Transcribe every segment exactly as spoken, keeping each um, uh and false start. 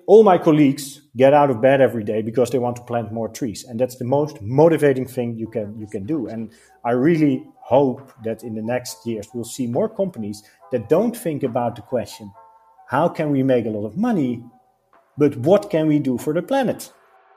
all my colleagues get out of bed every day because they want to plant more trees. And that's the most motivating thing you can you can do. And I really hope that in the next years, we'll see more companies that don't think about the question, how can we make a lot of money, but what can we do for the planet?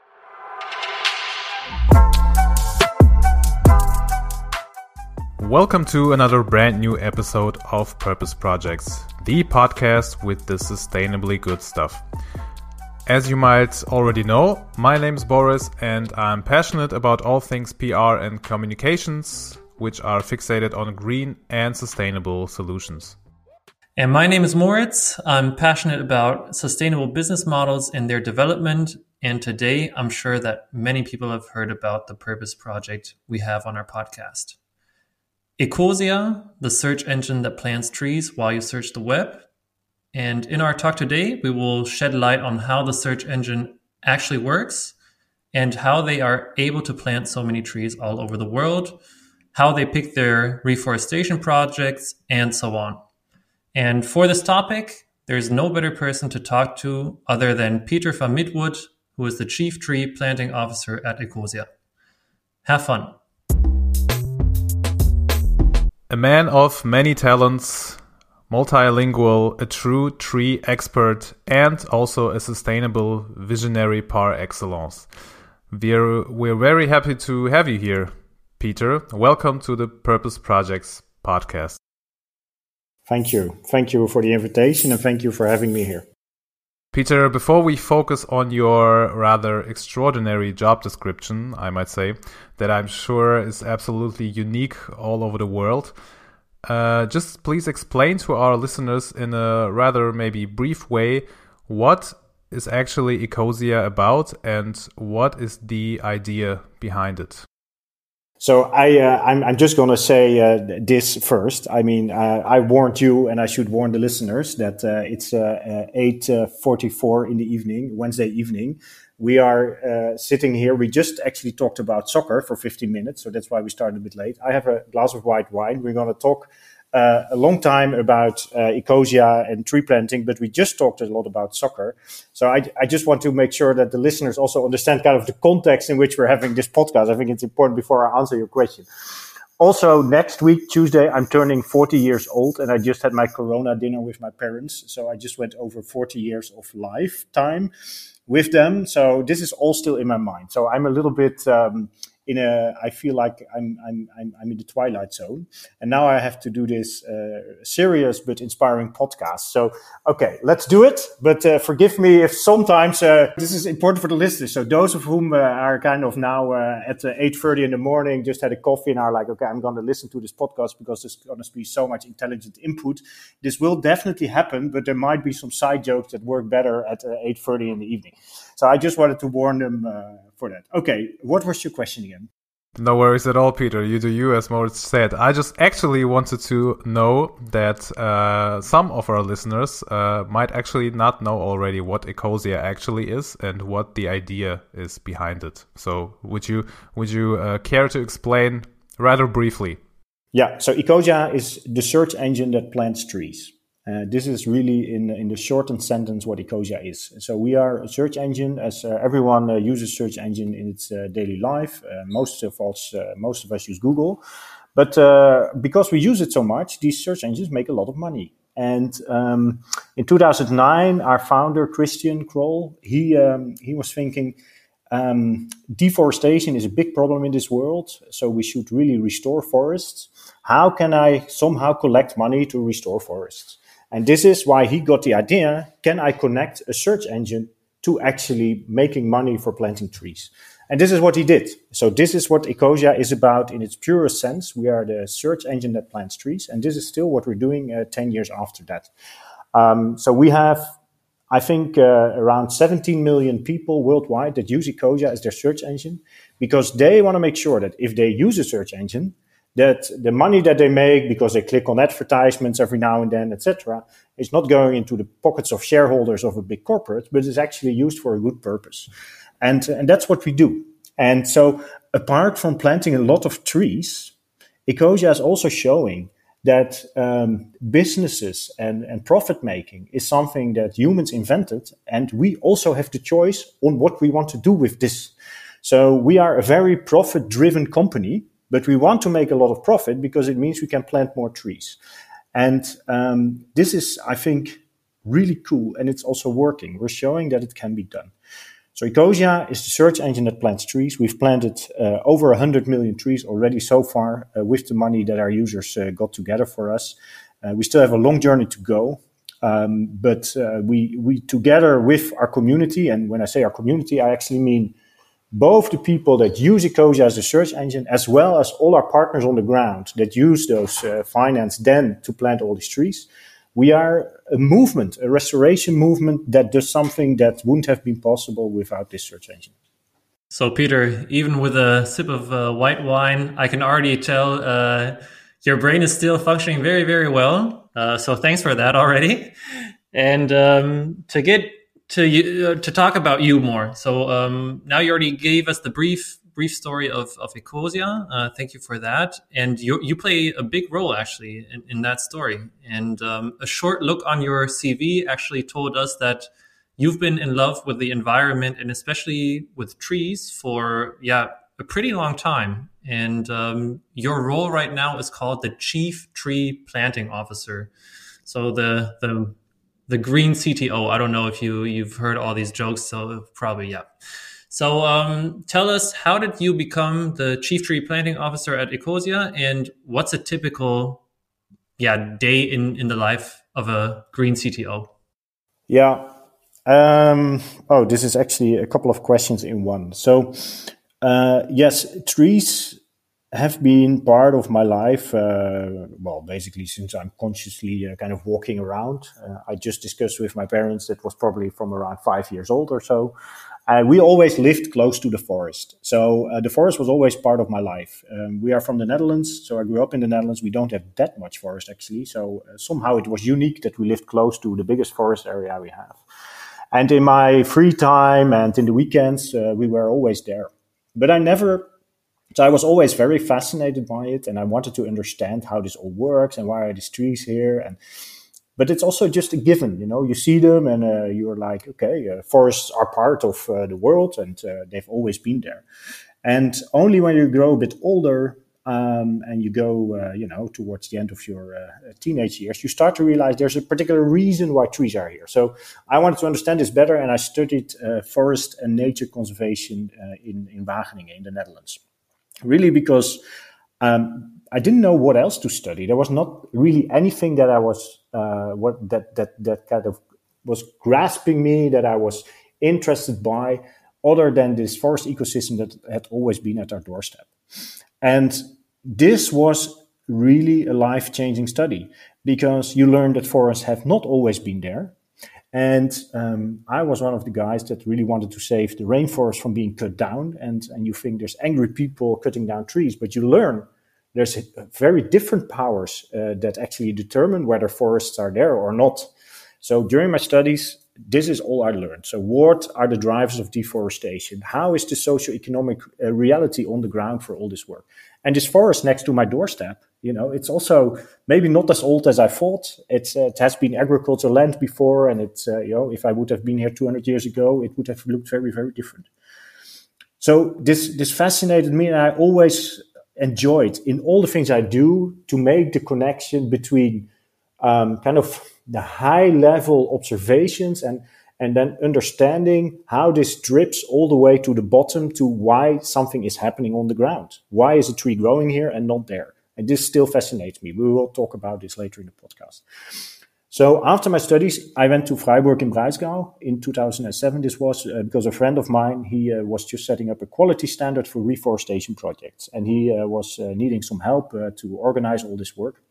Welcome to another brand new episode of Purpose Projects, the podcast with the sustainably good stuff. As you might already know, my name is Boris and I'm passionate about all things P R and communications, which are fixated on green and sustainable solutions. And my name is Moritz. I'm passionate about sustainable business models and their development. And today, I'm sure that many people have heard about the Purpose Project we have on our podcast. Ecosia, the search engine that plants trees while you search the web. And in our talk today, we will shed light on how the search engine actually works and how they are able to plant so many trees all over the world, how they pick their reforestation projects, and so on. And for this topic, there's no better person to talk to other than Peter van Midwood, who is the Chief Tree Planting Officer at Ecosia. Have fun. A man of many talents, multilingual, a true tree expert, and also a sustainable visionary par excellence. We're, we're very happy to have you here, Peter. Welcome to the Purpose Projects podcast. Thank you. Thank you for the invitation and thank you for having me here. Peter, before we focus on your rather extraordinary job description, I might say, that I'm sure is absolutely unique all over the world, uh, just please explain to our listeners in a rather maybe brief way what is actually Ecosia about and what is the idea behind it. So I, uh, I'm, I'm just going to say uh, this first. I mean, uh, I warned you, and I should warn the listeners that uh, it's uh, uh, eight forty-four in the evening, Wednesday evening. We are uh, sitting here. We just actually talked about soccer for fifteen minutes, so that's why we started a bit late. I have a glass of white wine. We're going to talk uh, a long time about uh, Ecosia and tree planting, but we just talked a lot about soccer. So I, I just want to make sure that the listeners also understand kind of the context in which we're having this podcast. I think it's important before I answer your question. Also, next week, Tuesday, I'm turning forty years old, and I just had my Corona dinner with my parents. So I just went over forty years of lifetime with them. So this is all still in my mind. So I'm a little bit um, in a, I feel like I'm, I'm, I'm, I'm in the twilight zone. And now I have to do this uh, serious but inspiring podcast. So, okay, let's do it. But uh, forgive me if sometimes uh, this is important for the listeners. So those of whom uh, are kind of now uh, at uh, eight thirty in the morning, just had a coffee and are like, okay, I'm going to listen to this podcast because there's going to be so much intelligent input. This will definitely happen, but there might be some side jokes that work better at uh, eight thirty in the evening. So I just wanted to warn them uh, for that. Okay, what was your question again? No worries at all, Peter. You do you, as Moritz said. I just actually wanted to know that uh, some of our listeners uh, might actually not know already what Ecosia actually is and what the idea is behind it. So would you would you uh, care to explain rather briefly? Yeah, so Ecosia is the search engine that plants trees. Uh, this is really, in in the shortened sentence, what Ecosia is. So we are a search engine, as uh, everyone uh, uses search engine in its uh, daily life. Uh, most of us, uh, most of us use Google, but uh, because we use it so much, these search engines make a lot of money. And um, in two thousand nine, our founder Christian Kroll, he um, he was thinking, um, deforestation is a big problem in this world, so we should really restore forests. How can I somehow collect money to restore forests? And this is why he got the idea, can I connect a search engine to actually making money for planting trees? And this is what he did. So this is what Ecosia is about in its purest sense. We are the search engine that plants trees. And this is still what we're doing uh, ten years after that. Um, so we have, I think, uh, around seventeen million people worldwide that use Ecosia as their search engine because they want to make sure that if they use a search engine, that the money that they make because they click on advertisements every now and then, et cetera, is not going into the pockets of shareholders of a big corporate, but is actually used for a good purpose. And, and that's what we do. And so apart from planting a lot of trees, Ecosia is also showing that um, businesses and, and profit making is something that humans invented, and we also have the choice on what we want to do with this. So we are a very profit-driven company, but we want to make a lot of profit because it means we can plant more trees. And um, this is, I think, really cool, and it's also working. We're showing that it can be done. So Ecosia is the search engine that plants trees. We've planted uh, over one hundred million trees already so far uh, with the money that our users uh, got together for us. Uh, we still have a long journey to go, um, but uh, we, we together with our community, and when I say our community, I actually mean both the people that use Ecosia as a search engine, as well as all our partners on the ground that use those uh, finance then to plant all these trees. We are a movement, a restoration movement that does something that wouldn't have been possible without this search engine. So, Peter, even with a sip of uh, white wine, I can already tell uh, your brain is still functioning very, very well. Uh, so thanks for that already. And um, to get to you, uh, to talk about you more. So um, now you already gave us the brief brief story of, of Ecosia. Uh, thank you for that. And you you play a big role, actually, in, in that story. And um, a short look on your C V actually told us that you've been in love with the environment and especially with trees for, yeah, a pretty long time. And um, your role right now is called the Chief Tree Planting Officer. So the the the green C T O. I don't know if you, you've heard all these jokes, so probably, yeah. So um, tell us, how did you become the Chief Tree Planting Officer at Ecosia, and what's a typical yeah, day in, in the life of a green C T O? Yeah. Um, oh, this is actually a couple of questions in one. So, uh, yes, trees have been part of my life, uh, well, basically since I'm consciously uh, kind of walking around. Uh, I just discussed with my parents, that was probably from around five years old or so. Uh, we always lived close to the forest. So uh, the forest was always part of my life. Um, we are from the Netherlands, so I grew up in the Netherlands. We don't have that much forest, actually. So uh, somehow it was unique that we lived close to the biggest forest area we have. And in my free time and in the weekends, uh, we were always there. But I never... So I was always very fascinated by it, and I wanted to understand how this all works and why are these trees here. And but it's also just a given, you know. You see them, and uh, you're like, okay, uh, forests are part of uh, the world, and uh, they've always been there. And only when you grow a bit older um, and you go, uh, you know, towards the end of your uh, teenage years, you start to realize there's a particular reason why trees are here. So I wanted to understand this better, and I studied uh, forest and nature conservation uh, in in Wageningen in the Netherlands. Really, because um, I didn't know what else to study. There was not really anything that I was uh, what that that that kind of was grasping me, that I was interested by, other than this forest ecosystem that had always been at our doorstep. And this was really a life-changing study, because you learn that forests have not always been there. And um, I was one of the guys that really wanted to save the rainforest from being cut down. And, and you think there's angry people cutting down trees, but you learn there's a, a very different powers uh, that actually determine whether forests are there or not. So during my studies, this is all I learned. So what are the drivers of deforestation? How is the socioeconomic uh, reality on the ground for all this work? And this forest next to my doorstep, you know, it's also maybe not as old as I thought. It's, uh, it has been agricultural land before, and it's, uh, you know, if I would have been here two hundred years ago, it would have looked very, very different. So this, this fascinated me, and I always enjoyed in all the things I do to make the connection between um, kind of the high level observations and, and then understanding how this drips all the way to the bottom to why something is happening on the ground. Why is a tree growing here and not there? And this still fascinates me. We will talk about this later in the podcast. So after my studies, I went to Freiburg in Breisgau in two thousand seven. This was uh, because a friend of mine, he uh, was just setting up a quality standard for reforestation projects. And he uh, was uh, needing some help uh, to organize all this work.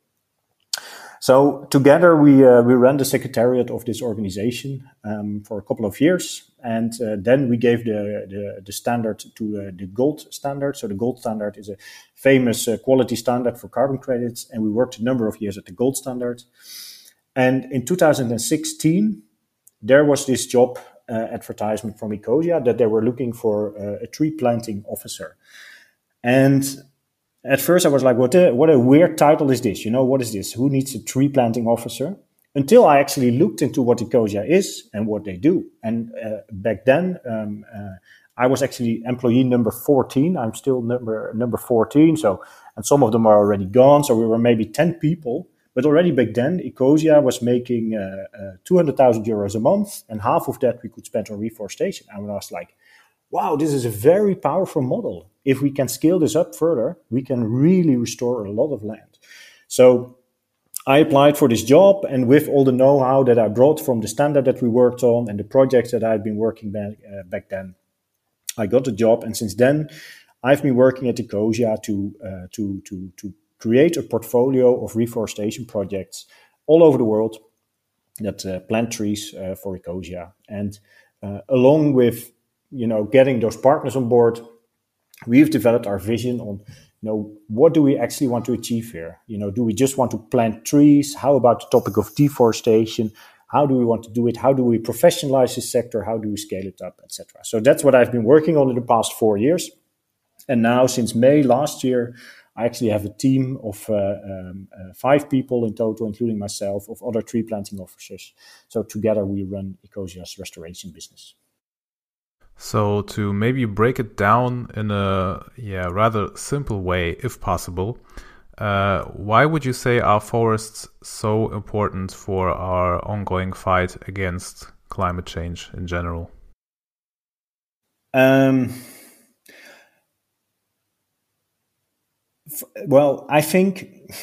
So together we uh, we ran the secretariat of this organization um, for a couple of years. And uh, then we gave the, the, the standard to uh, the gold standard. So the gold standard is a famous uh, quality standard for carbon credits. And we worked a number of years at the gold standard. And in two thousand sixteen, there was this job uh, advertisement from Ecosia that they were looking for uh, a tree planting officer. And at first I was like, what a, what a weird title is this? You know, what is this? Who needs a tree planting officer? Until I actually looked into what Ecosia is and what they do. And uh, back then, um, uh, I was actually employee number fourteen. I'm still number number fourteen. So, and some of them are already gone. So we were maybe ten people. But already back then, Ecosia was making uh, uh, two hundred thousand euros a month. And half of that we could spend on reforestation. And I was like, wow, this is a very powerful model. If we can scale this up further, we can really restore a lot of land. So I applied for this job, and with all the know-how that I brought from the standard that we worked on and the projects that I'd been working back, uh, back then, I got the job. And since then, I've been working at Ecosia to, uh, to, to, to create a portfolio of reforestation projects all over the world that uh, plant trees uh, for Ecosia. And uh, along with, you know, getting those partners on board, we've developed our vision on, you know, what do we actually want to achieve here? You know, do we just want to plant trees? How about the topic of deforestation? How do we want to do it? How do we professionalize this sector? How do we scale it up, et cetera? So that's what I've been working on in the past four years. And now, since May last year, I actually have a team of uh, um, uh, five people in total, including myself, of other tree planting officers. So together we run Ecosia's restoration business. So to maybe break it down in a yeah rather simple way, if possible, uh, why would you say are forests so important for our ongoing fight against climate change in general? Um, f- well, I think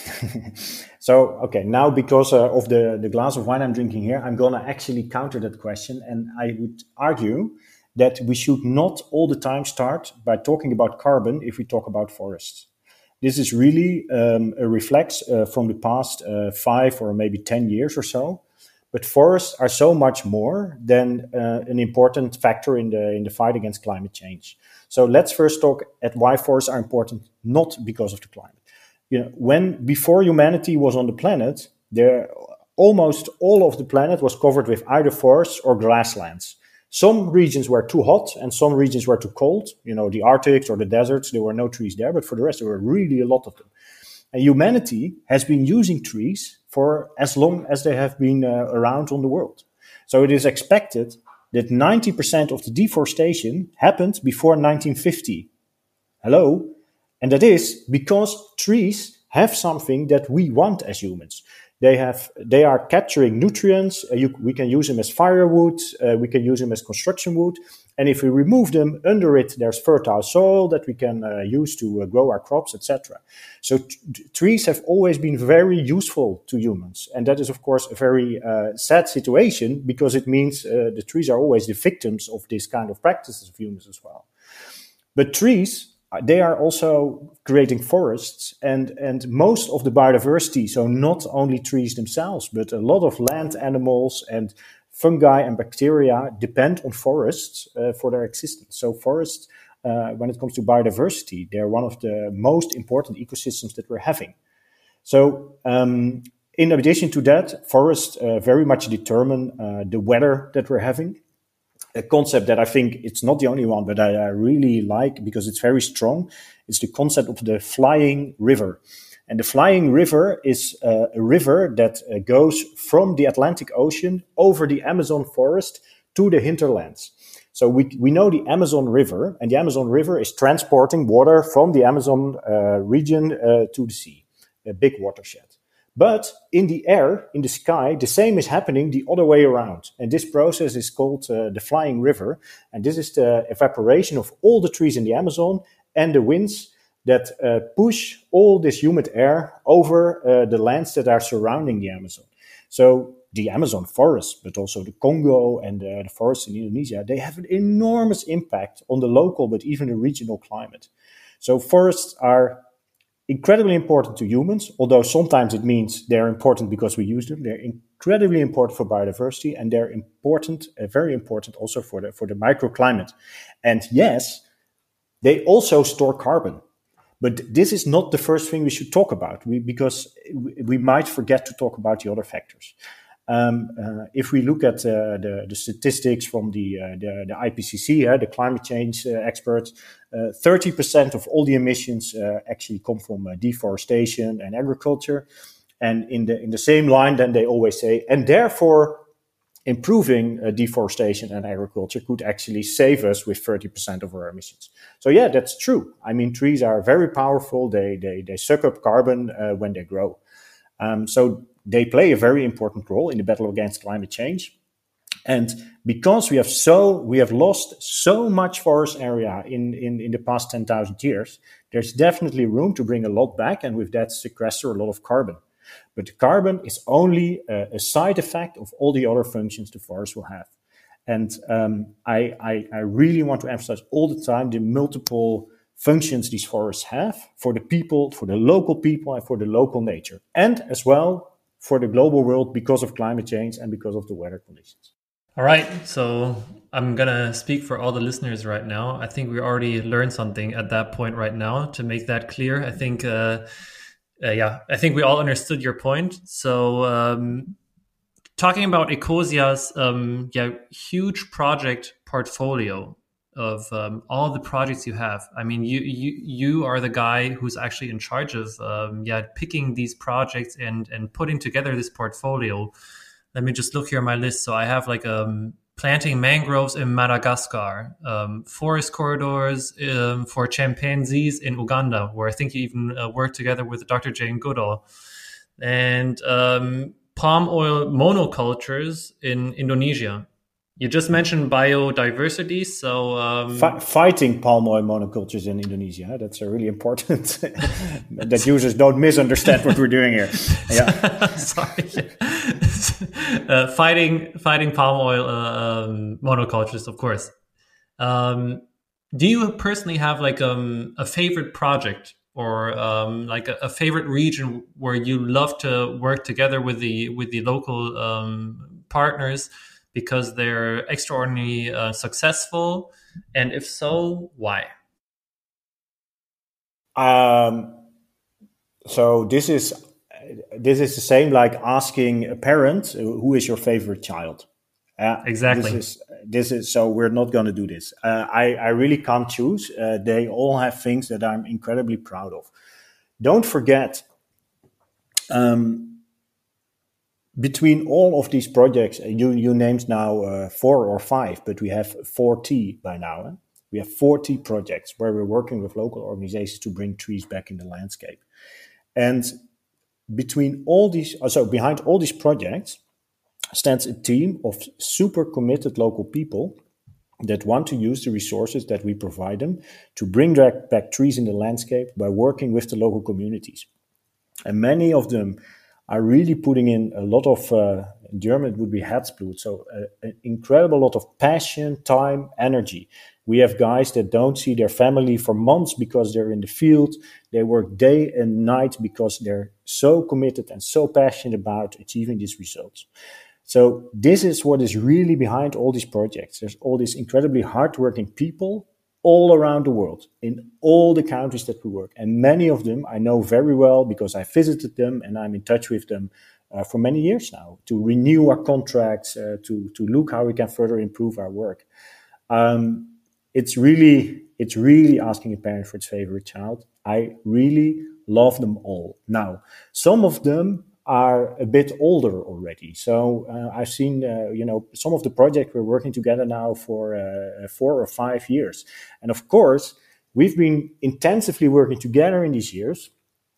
so. Okay, now because uh, of the the glass of wine I'm drinking here, I'm gonna actually counter that question, and I would argue that we should not all the time start by talking about carbon if we talk about forests. This is really um, a reflex uh, from the past uh, five or maybe ten years or so. But forests are so much more than uh, an important factor in the in the fight against climate change. So let's first talk at why forests are important, not because of the climate. You know, when before humanity was on the planet, there almost all of the planet was covered with either forests or grasslands. Some regions were too hot and some regions were too cold. You know, the Arctics or the deserts, there were no trees there, but for the rest, there were really a lot of them. And humanity has been using trees for as long as they have been uh, around on the world. So it is expected that ninety percent of the deforestation happened before nineteen fifty. Hello? And that is because trees have something that we want as humans. They have, they are capturing nutrients. Uh, you, we can use them as firewood. Uh, we can use them as construction wood. And if we remove them, under it, there's fertile soil that we can uh, use to uh, grow our crops, et cetera. So t- trees have always been very useful to humans. And that is, of course, a very uh, sad situation because it means uh, the trees are always the victims of this kind of practices of humans as well. But trees, they are also creating forests and, and most of the biodiversity, so not only trees themselves, but a lot of land animals and fungi and bacteria depend on forests uh, for their existence. So forests, uh, when it comes to biodiversity, they're one of the most important ecosystems that we're having. So um, in addition to that, forests uh, very much determine uh, the weather that we're having. A concept that I think it's not the only one, but I, I really like because it's very strong. It's the concept of the flying river. And the flying river is uh, a river that uh, goes from the Atlantic Ocean over the Amazon forest to the hinterlands. So we we know the Amazon River, and the Amazon River is transporting water from the Amazon uh, region uh, to the sea, a big watershed. But in the air, in the sky, the same is happening the other way around. And this process is called uh, the flying river. And this is the evaporation of all the trees in the Amazon and the winds that uh, push all this humid air over uh, the lands that are surrounding the Amazon. So the Amazon forest, but also the Congo and uh, the forests in Indonesia, they have an enormous impact on the local, but even the regional climate. So forests are incredibly important to humans, although sometimes it means they're important because we use them. They're incredibly important for biodiversity, and they're important, uh, very important also for the for the microclimate. And yes, they also store carbon. But this is not the first thing we should talk about, we, because we, we might forget to talk about the other factors. Um, uh, if we look at uh, the, the statistics from the, uh, the, the I P C C, uh, the climate change uh, experts, uh, thirty percent of all the emissions uh, actually come from uh, deforestation and agriculture. And in the in the same line, then they always say, and therefore improving uh, deforestation and agriculture could actually save us with thirty percent of our emissions. So yeah, that's true. I mean, trees are very powerful. They they they suck up carbon uh, when they grow. Um, so they play a very important role in the battle against climate change. And because we have so we have lost so much forest area in, in, in the past ten thousand years, there's definitely room to bring a lot back and with that sequester a lot of carbon. But the carbon is only a, a side effect of all the other functions the forest will have. And um, I, I, I really want to emphasize all the time the multiple functions these forests have for the people, for the local people, and for the local nature. And as well for the global world because of climate change and because of the weather conditions. All right, so I'm going to speak for all the listeners right now. I think we already learned something at that point right now to make that clear. I think, uh, uh, yeah, I think we all understood your point. So um, talking about Ecosia's um, yeah, huge project portfolio of um, all the projects you have. I mean, you you you are the guy who's actually in charge of um, yeah picking these projects and and putting together this portfolio. Let me just look here on my list. So I have like um, planting mangroves in Madagascar, um, forest corridors um, for chimpanzees in Uganda, where I think you even uh, worked together with Doctor Jane Goodall, and um, palm oil monocultures in Indonesia. You just mentioned biodiversity, so... Um... F- fighting palm oil monocultures in Indonesia, that's a really important... that users don't misunderstand what we're doing here. Yeah. Sorry. uh, fighting fighting palm oil uh, um, monocultures, of course. Um, do you personally have like um, a favorite project or um, like a, a favorite region where you love to work together with the, with the local um, partners because they're extraordinarily uh, successful? And if so, why? Um, so this is this is the same like asking a parent, who is your favorite child? Uh, exactly. This is, this is so we're not going to do this. Uh, I, I really can't choose. Uh, they all have things that I'm incredibly proud of. Don't forget, um, between all of these projects, you, you named now uh, four or five, but we have forty by now. Eh? We have forty projects where we're working with local organizations to bring trees back in the landscape. And between all these, so behind all these projects stands a team of super committed local people that want to use the resources that we provide them to bring back, back trees in the landscape by working with the local communities. And many of them are really putting in a lot of, uh, in German it would be herzblut, so uh, an incredible lot of passion, time, energy. We have guys that don't see their family for months because they're in the field. They work day and night because they're so committed and so passionate about achieving these results. So this is what is really behind all these projects. There's all these incredibly hardworking people all around the world, in all the countries that we work. And many of them I know very well because I visited them and I'm in touch with them uh, for many years now to renew our contracts, uh, to, to look how we can further improve our work. Um, it's really, it's really asking a parent for its favorite child. I really love them all. Now, some of them are a bit older already. So uh, I've seen, uh, you know, some of the projects we're working together now for uh, four or five years. And of course, we've been intensively working together in these years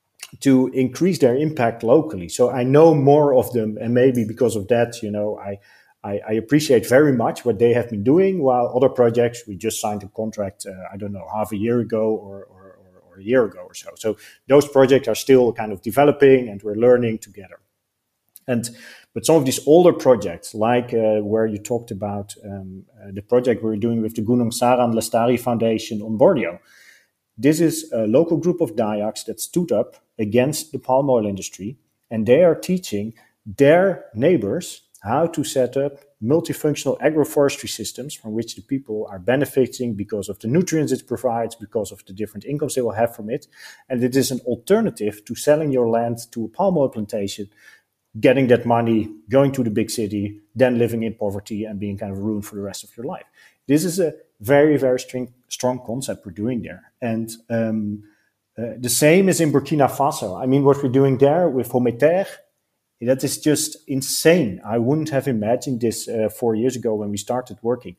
to increase their impact locally. So I know more of them, and maybe because of that, you know, I, I, I appreciate very much what they have been doing, while other projects, we just signed a contract, uh, I don't know, half a year ago or, or a year ago or so. So those projects are still kind of developing and we're learning together. And but some of these older projects, like uh, where you talked about um, uh, the project we're doing with the Gunung Saran Lestari Foundation on Borneo, this is a local group of Dayaks that stood up against the palm oil industry, and they are teaching their neighbors how to set up multifunctional agroforestry systems from which the people are benefiting because of the nutrients it provides, because of the different incomes they will have from it. And it is an alternative to selling your land to a palm oil plantation getting that money, going to the big city, then living in poverty and being kind of ruined for the rest of your life. This is a very, very strong, strong concept we're doing there. And um, uh, the same is in Burkina Faso. I mean, what we're doing there with Hometer, that is just insane. I wouldn't have imagined this uh, four years ago when we started working.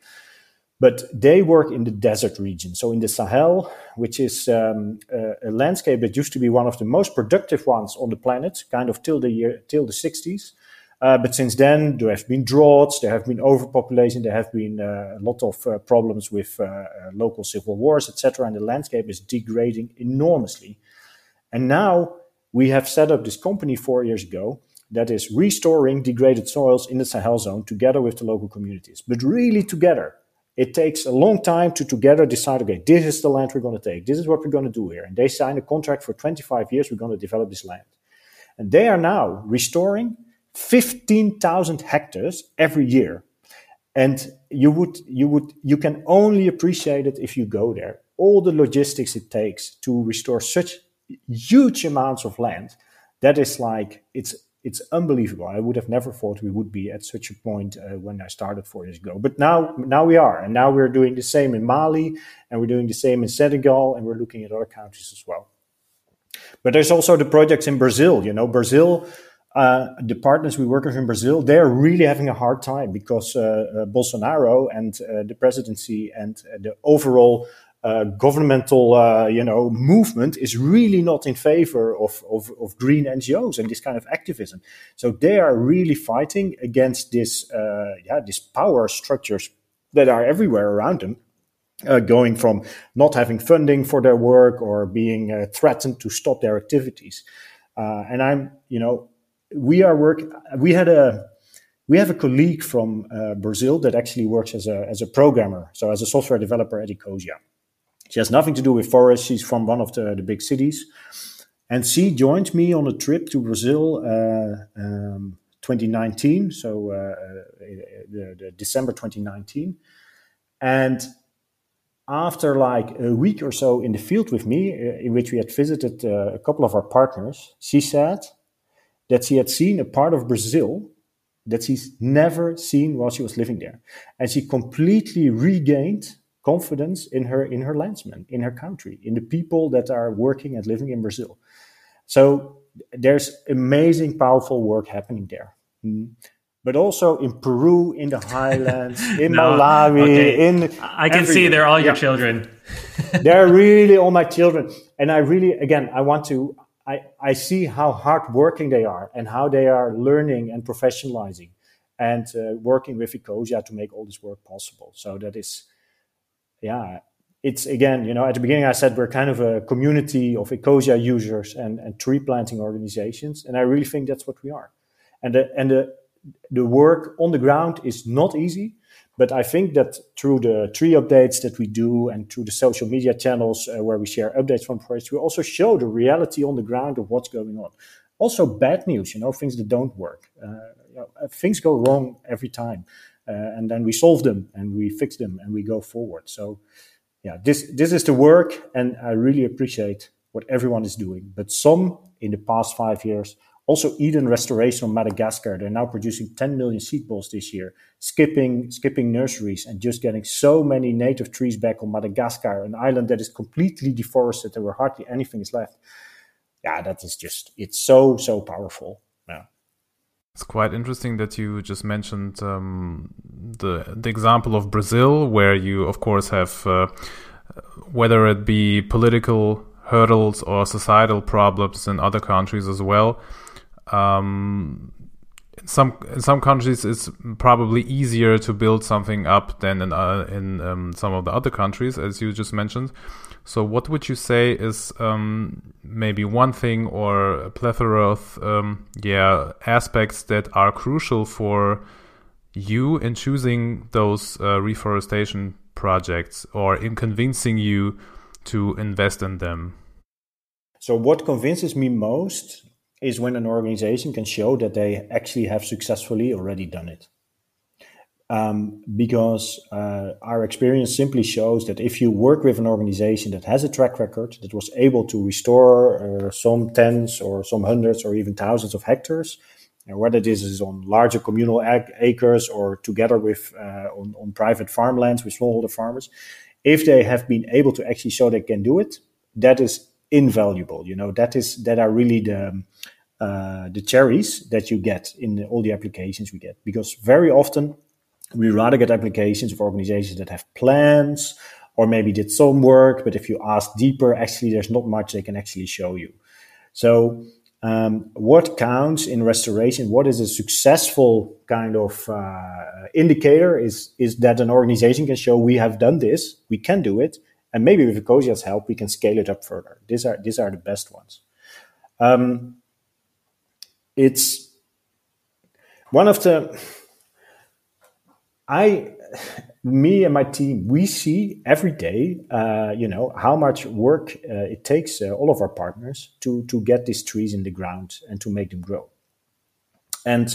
But they work in the desert region, so in the Sahel, which is um, a, a landscape that used to be one of the most productive ones on the planet, kind of till the year till the sixties. Uh, but since then, there have been droughts, there have been overpopulation, there have been uh, a lot of uh, problems with uh, uh, local civil wars, et cetera. And the landscape is degrading enormously. And now we have set up this company four years ago that is restoring degraded soils in the Sahel zone together with the local communities, but really together. It takes a long time to together decide, okay, this is the land we're going to take. This is what we're going to do here. And they sign a contract for twenty-five years. We're going to develop this land. And they are now restoring fifteen thousand hectares every year. And you would, you would, you can only appreciate it if you go there. All the logistics it takes to restore such huge amounts of land, that is like, it's, It's unbelievable. I would have never thought we would be at such a point uh, when I started four years ago. But now, now we are. And now we're doing the same in Mali, and we're doing the same in Senegal, and we're looking at other countries as well. But there's also the projects in Brazil. You know, Brazil, uh, the partners we work with in Brazil, they're really having a hard time because uh, uh, Bolsonaro and uh, the presidency and uh, the overall Uh, governmental, uh, you know, movement is really not in favor of, of, of green N G Os and this kind of activism. So they are really fighting against this, uh, yeah, these power structures that are everywhere around them, uh, going from not having funding for their work or being uh, threatened to stop their activities. Uh, and I'm, you know, we are work. We had a. We have a colleague from uh, Brazil that actually works as a as a programmer, so as a software developer at Ecosia. She has nothing to do with forests. She's from one of the, the big cities. And she joined me on a trip to Brazil uh, um, twenty nineteen, so uh, the, the December twenty nineteen. And after like a week or so in the field with me, uh, in which we had visited uh, a couple of our partners, she said that she had seen a part of Brazil that she's never seen while she was living there. And she completely regained confidence in her in her landsmen, in her country, in the people that are working and living in Brazil. So there's amazing, powerful work happening there. Mm. But also in Peru, in the highlands, in no, Malawi, okay. in I can everywhere. See they're all your yeah. children. They're really all my children. And I really, again, I want to, I, I see how hardworking they are and how they are learning and professionalizing and uh, working with Ecosia to make all this work possible. So that is, yeah, it's again, you know, at the beginning I said we're kind of a community of Ecosia users and, and tree planting organizations. And I really think that's what we are. And the, and the, the work on the ground is not easy, but I think that through the tree updates that we do and through the social media channels uh, where we share updates from forests, we also show the reality on the ground of what's going on. Also bad news, you know, things that don't work. Uh, you know, things go wrong every time. Uh, and then we solve them and we fix them and we go forward. So, yeah, this this is the work, and I really appreciate what everyone is doing. But some in the past five years, also Eden Restoration on Madagascar, they're now producing ten million seed balls this year, skipping skipping nurseries and just getting so many native trees back on Madagascar, an island that is completely deforested and where hardly anything is left. Yeah, that is just, it's so, so powerful. Yeah. It's quite interesting that you just mentioned um, the the example of Brazil, where you, of course, have, uh, whether it be political hurdles or societal problems in other countries as well. Um, in some in some countries, it's probably easier to build something up than in uh, in um, some of the other countries, as you just mentioned. So what would you say is um, maybe one thing or a plethora of um, yeah aspects that are crucial for you in choosing those uh, reforestation projects or in convincing you to invest in them? So what convinces me most is when an organization can show that they actually have successfully already done it. Um, because uh, our experience simply shows that if you work with an organization that has a track record, that was able to restore uh, some tens or some hundreds or even thousands of hectares, and whether this is on larger communal ag- acres or together with uh, on, on private farmlands with smallholder farmers, if they have been able to actually show they can do it, that is invaluable. You know, that is that are really the uh, the cherries that you get in the, all the applications we get, because very often we rather get applications of organizations that have plans or maybe did some work, but if you ask deeper, actually there's not much they can actually show you. So um, what counts in restoration, what is a successful kind of uh, indicator is, is that an organization can show we have done this, we can do it, and maybe with Ecosia's help, we can scale it up further. These are, these are the best ones. Um, it's one of the... I, me and my team, we see every day, uh, you know, how much work uh, it takes uh, all of our partners to to get these trees in the ground and to make them grow. And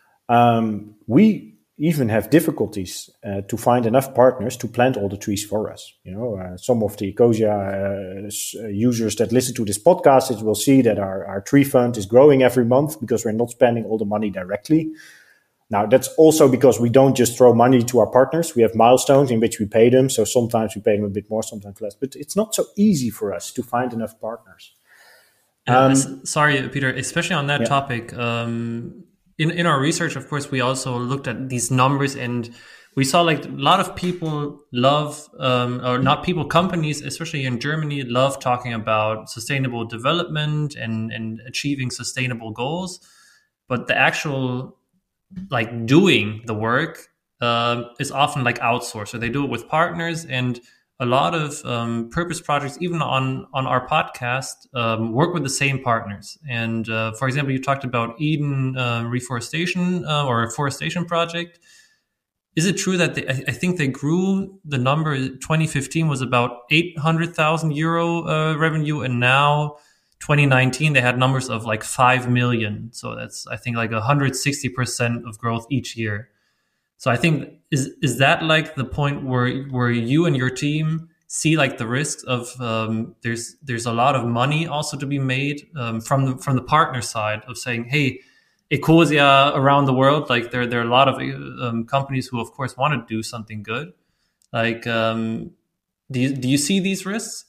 um, we even have difficulties uh, to find enough partners to plant all the trees for us. You know, uh, some of the Ecosia uh, users that listen to this podcast will see that our, our tree fund is growing every month because we're not spending all the money directly. Now, that's also because we don't just throw money to our partners. We have milestones in which we pay them. So sometimes we pay them a bit more, sometimes less. But it's not so easy for us to find enough partners. Um, uh, sorry, Peter, especially on that yeah. topic. Um, in, in our research, of course, we also looked at these numbers, and we saw like a lot of people love, um, or not people, companies, especially in Germany, love talking about sustainable development and, and achieving sustainable goals. But the actual like doing the work uh, is often like outsourced, or they do it with partners. And a lot of um, purpose projects, even on on our podcast, um, work with the same partners. And uh, for example, you talked about Eden uh, reforestation uh, or a forestation project. Is it true that they, I think they grew the number? twenty fifteen was about eight hundred thousand euro uh, revenue, and now twenty nineteen, they had numbers of like five million. So that's, I think, like one hundred sixty percent of growth each year. So I think, is is that like the point where where you and your team see like the risks of um, there's there's a lot of money also to be made um, from the from the partner side of saying, hey, Ecosia around the world, like there there are a lot of um, companies who of course want to do something good. Like, um, do you, do you see these risks?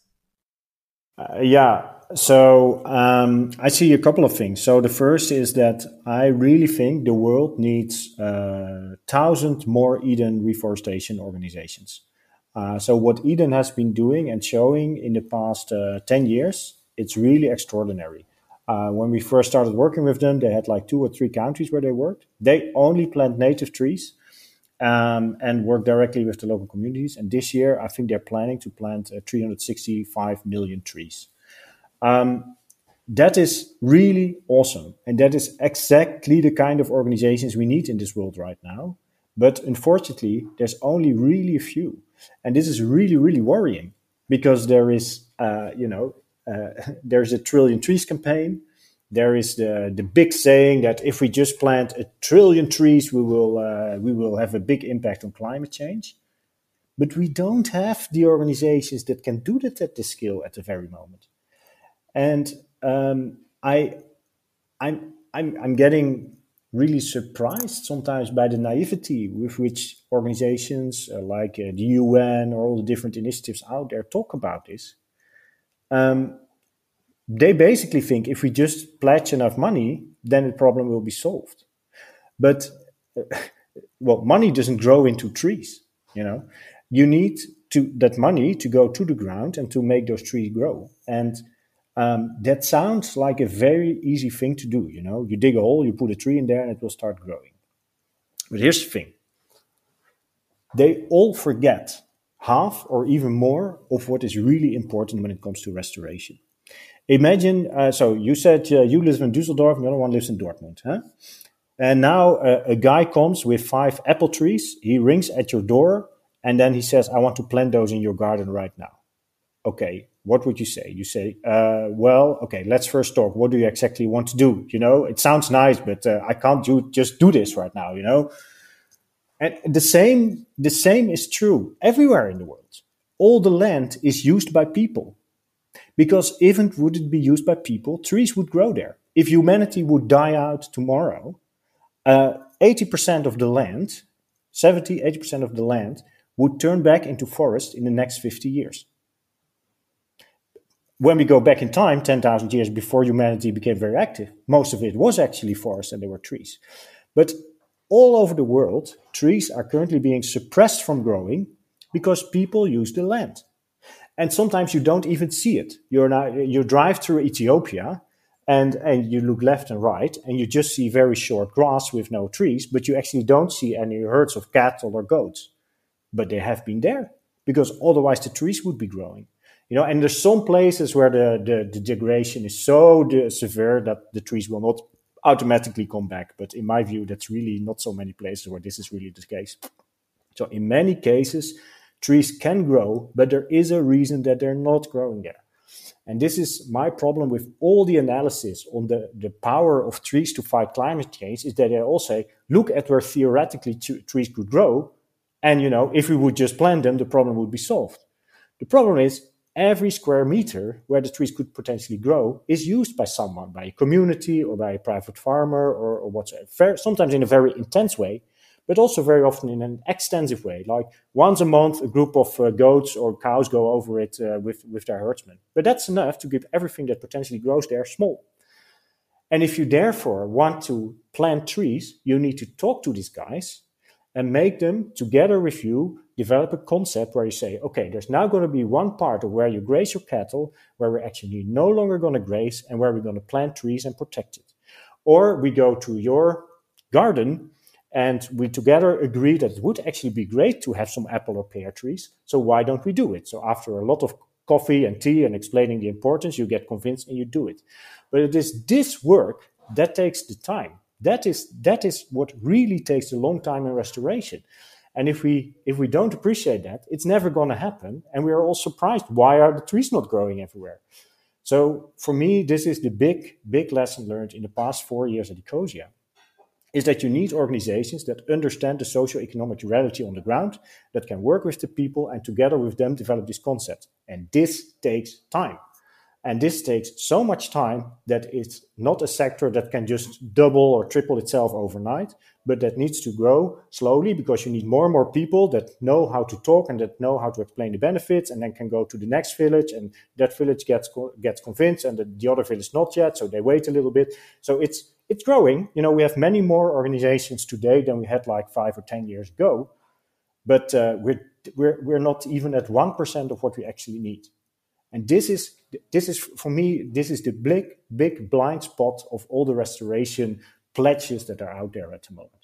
Uh, yeah. So um, I see a couple of things. So the first is that I really think the world needs uh, thousand more Eden reforestation organizations. Uh, so what Eden has been doing and showing in the past uh, ten years, it's really extraordinary. Uh, when we first started working with them, they had like two or three countries where they worked. They only plant native trees um, and work directly with the local communities. And this year, I think they're planning to plant uh, three hundred sixty-five million trees. Um, that is really awesome. And that is exactly the kind of organizations we need in this world right now. But unfortunately, there's only really a few. And this is really, really worrying because there is, uh, you know, uh, there's a Trillion Trees campaign. There is the, the big saying that if we just plant a trillion trees, we will, uh, we will have a big impact on climate change. But we don't have the organizations that can do that at this scale at the very moment. And um, I, I'm, I'm, I'm getting really surprised sometimes by the naivety with which organizations uh, like uh, the U N or all the different initiatives out there talk about this. Um, they basically think if we just pledge enough money, then the problem will be solved. But, uh, well, money doesn't grow into trees, you know. You need to that money to go to the ground and to make those trees grow. And Um, that sounds like a very easy thing to do. You know, you dig a hole, you put a tree in there, and it will start growing. But here's the thing. They all forget half or even more of what is really important when it comes to restoration. Imagine, uh, so you said uh, you live in Düsseldorf, and the other one lives in Dortmund. Huh? And now uh, a guy comes with five apple trees. He rings at your door, and then he says, I want to plant those in your garden right now. Okay. What would you say? You say, uh, well, okay, let's first talk. What do you exactly want to do? You know, it sounds nice, but uh, I can't do, just do this right now, you know? And the same, the same is true everywhere in the world. All the land is used by people. Because even would it be used by people, trees would grow there. If humanity would die out tomorrow, uh, eighty percent of the land, seventy, eighty percent of the land would turn back into forest in the next fifty years. When we go back in time, ten thousand years before humanity became very active, most of it was actually forest and there were trees. But all over the world, trees are currently being suppressed from growing because people use the land. And sometimes you don't even see it. You're now, you drive through Ethiopia and, and you look left and right and you just see very short grass with no trees, but you actually don't see any herds of cattle or goats. But they have been there because otherwise the trees would be growing. You know, and there's some places where the, the, the degradation is so de- severe that the trees will not automatically come back. But in my view, that's really not so many places where this is really the case. So in many cases, trees can grow, but there is a reason that they're not growing there. And this is my problem with all the analysis on the, the power of trees to fight climate change, is that they all say, look at where theoretically t- trees could grow. And, you know, if we would just plant them, the problem would be solved. The problem is, every square meter where the trees could potentially grow is used by someone, by a community or by a private farmer or, or whatsoever, sometimes in a very intense way, but also very often in an extensive way. Like once a month, a group of uh, goats or cows go over it uh, with, with their herdsmen. But that's enough to keep everything that potentially grows there small. And if you therefore want to plant trees, you need to talk to these guys and make them, together with you, develop a concept where you say, okay, there's now going to be one part of where you graze your cattle, where we're actually no longer going to graze, and where we're going to plant trees and protect it. Or we go to your garden, and we together agree that it would actually be great to have some apple or pear trees, so why don't we do it? So after a lot of coffee and tea and explaining the importance, you get convinced and you do it. But it is this work that takes the time. That is that is what really takes a long time in restoration. And if we if we don't appreciate that, it's never going to happen. And we are all surprised. Why are the trees not growing everywhere? So for me, this is the big, big lesson learned in the past four years at Ecosia, is that you need organizations that understand the socio-economic reality on the ground, that can work with the people and together with them develop this concept. And this takes time. And this takes so much time that it's not a sector that can just double or triple itself overnight, but that needs to grow slowly because you need more and more people that know how to talk and that know how to explain the benefits, and then can go to the next village, and that village gets gets convinced and the, the other village not yet, so they wait a little bit. So it's it's growing. You know, we have many more organizations today than we had like five or ten years ago, but uh, we're we're we're not even at one percent of what we actually need. And this is, this is for me, this is the big, big blind spot of all the restoration pledges that are out there at the moment.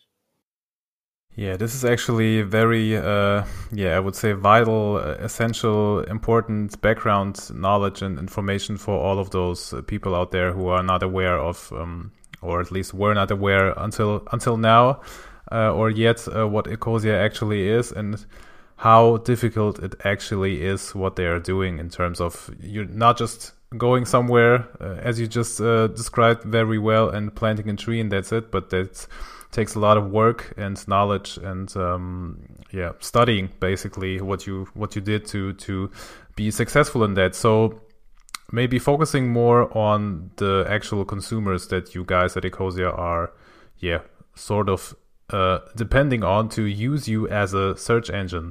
Yeah, this is actually very, uh, yeah, I would say vital, uh, essential, important background knowledge and information for all of those uh, people out there who are not aware of, um, or at least were not aware until until now, uh, or yet uh, what Ecosia actually is, and how difficult it actually is what they are doing in terms of you're not just going somewhere, uh, as you just uh, described very well, and planting a tree and that's it, but that takes a lot of work and knowledge and um, yeah, studying basically what you what you did to to be successful in that. So maybe focusing more on the actual consumers that you guys at Ecosia are, yeah, sort of Uh, depending on to use you as a search engine.